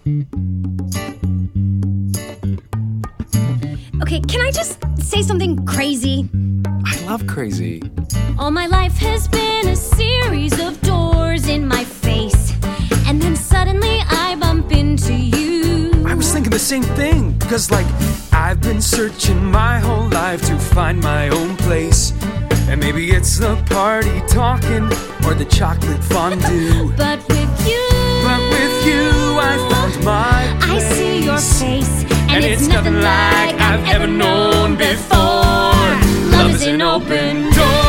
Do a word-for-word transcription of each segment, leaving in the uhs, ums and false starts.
Okay, can I just say something crazy? I love crazy. All my life has been a series of doors in my face, and then suddenly I bump into you. I was thinking the same thing, because like I've been searching my whole life to find my own place. And maybe it's the party talking or the chocolate fondue. But with you, But with you I found my place. I see your face, and, And it's, it's nothing like I've ever known before. Love is an open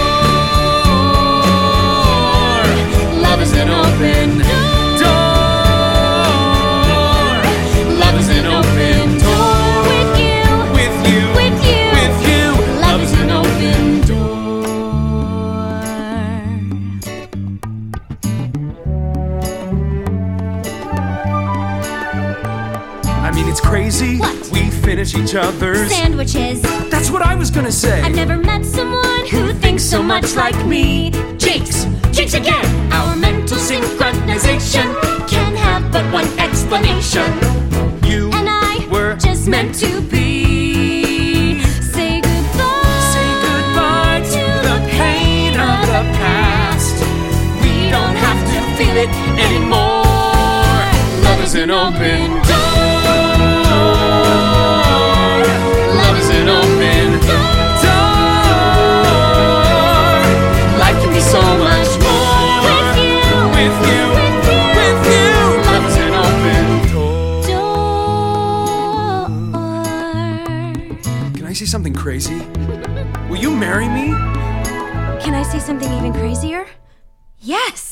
door. Love is an open door. Love is an open door. With you, With you, with you, with you. love is an open door. I mean, it's crazy. What? We finish each other's. Sandwiches. That's what I was gonna say. I've never met someone who thinks so much like me. Jinx, jinx again. Our mental synchronization can have but one explanation. You And I were just meant to be. Say goodbye. Say goodbye to the pain of the past. We don't have to feel it anymore. Love is an open door. Love is an open door. Life can be so much more. With you, With you, with you, with you. Love is an open door. door. Can I say something crazy? Will you marry me? Can I say something even crazier? Yes.